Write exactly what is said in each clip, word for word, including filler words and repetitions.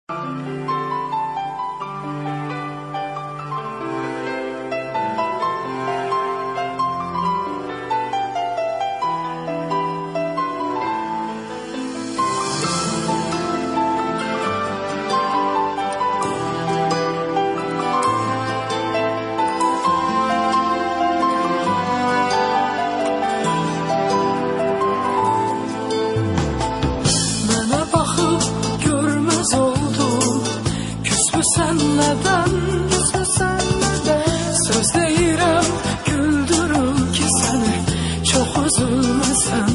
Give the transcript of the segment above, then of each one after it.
Senleden, söz deyirəm, güldürüm ki səni, çox üzülməsən.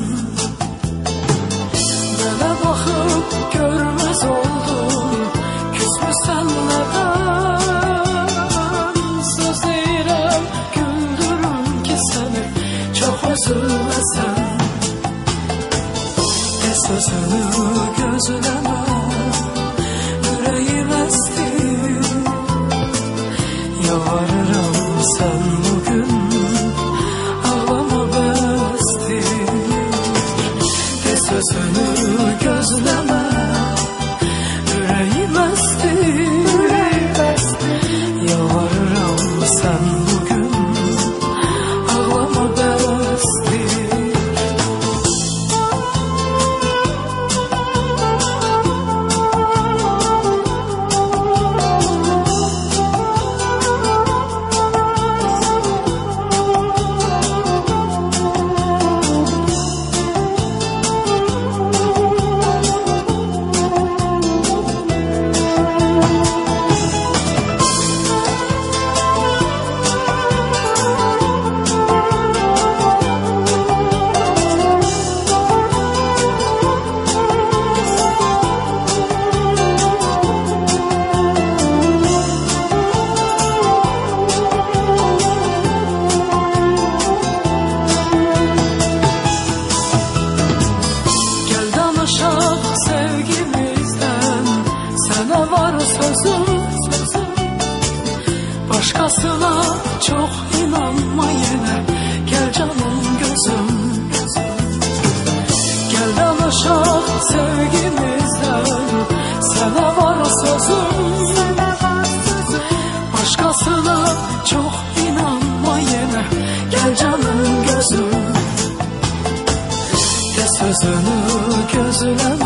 Mənə baxıb görməz oldum, küsmüsən nədən? Söz deyirəm, güldürüm ki səni, çox üzülməsən. De sözünü gözləmə, ürəyim əsdi. Yalvarırım sen bugün ağlama bəsdir. De sözünü gözləmə, ürəyim əsdir. Yalvarırım sen bugün ağlama bəsdir. Başkasına çok inanma yine, gel canım gözüm. Gel danışaq sevgimizden, sana var sözüm. Başkasına çok inanma yine, gel canım gözüm. De sözünü gözleme,